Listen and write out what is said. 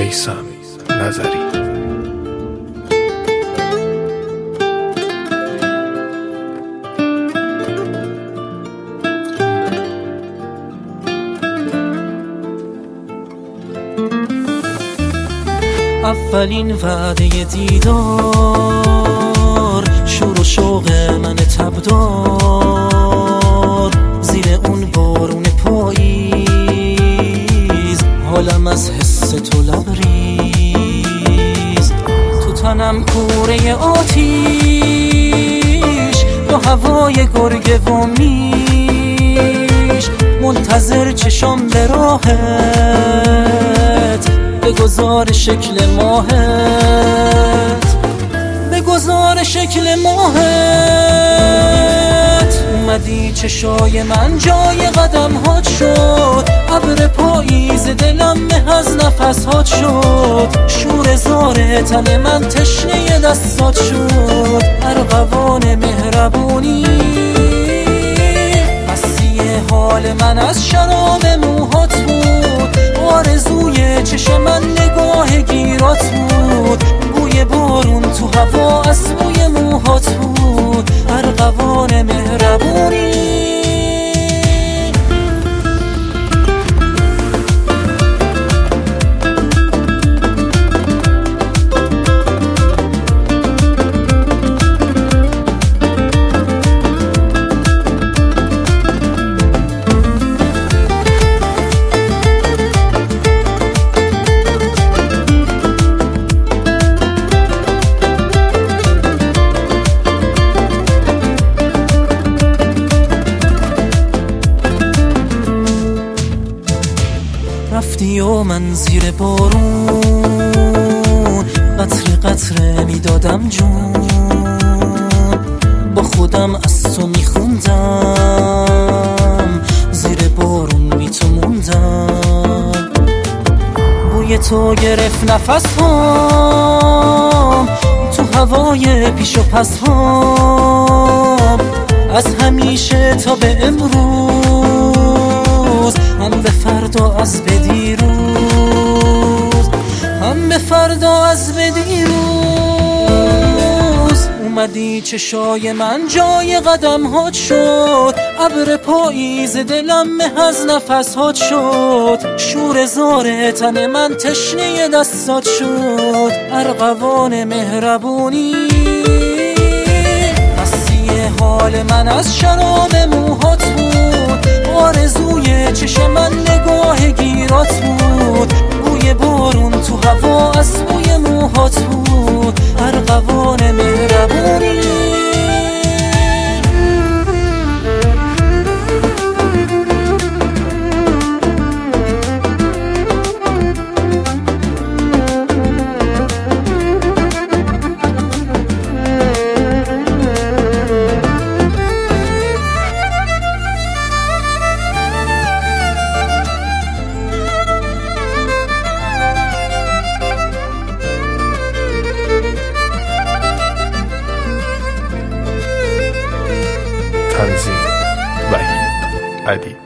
میثم نظری. اولین وعده دیدار، شور و شوق من تبدار، زیر اون بارون پاییز حالم از حس تو لبریز. تو تنم کوره آتیش با هوای گرگ و میش، منتظر چشم به راهت بگذار شکل ماهت، بگذار شکل ماهت. اومدی چشای من جای قدم هات شد، ابر پاییز دلم مه از نفس هات شد، شور زار تن من تشنه دستات شد. ارغوان مهربونی مستی حال من از شراب موهات بود، آرزوی چشم من نگاه گیرات بود، بوی بارون تو هوا از بوی موهات بود. ارغوان مهربونی رفتی و من زیر بارون قطره قطره میدادم جون، با خودم از تو میخوندم، زیر بارون تو موندم. بوی تو گرفت نفس هام تو هوای پیش و پس هام، از همیشه تا به امروز، هم به فردا از به دیروز، هم به فردا از به دیروز. اومدی چشای من جای قدم هات شد، ابر پاییز دلم مه از نفس هات شد، شور زار تن من تشنه دستات شد. ارغوان مهربونی مستی حال من از شراب موهات بود، آرزوی چشم من نگاه گیرات بود، بوی بارون تو هوا از بوی موهات بود. ارغوان مهربونی تنظیم وحید علی.